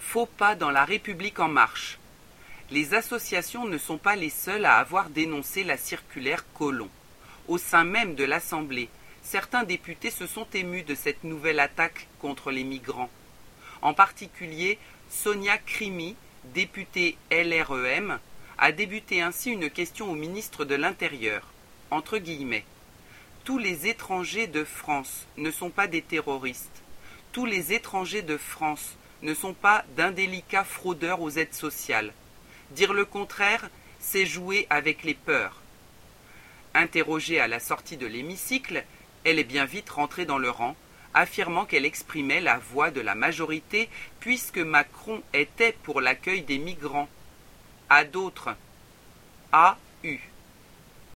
Faux pas dans la République en marche. Les associations ne sont pas les seules à avoir dénoncé la circulaire Collomb. Au sein même de l'Assemblée, certains députés se sont émus de cette nouvelle attaque contre les migrants. En particulier, Sonia Crimi, députée LREM, a débuté ainsi une question au ministre de l'Intérieur. Entre guillemets. Tous les étrangers de France ne sont pas des terroristes. Tous les étrangers de France ne sont pas d'indélicats fraudeurs aux aides sociales. Dire le contraire, c'est jouer avec les peurs. Interrogée à la sortie de l'hémicycle, elle est bien vite rentrée dans le rang, affirmant qu'elle exprimait la voix de la majorité puisque Macron était pour l'accueil des migrants. À d'autres. A.U.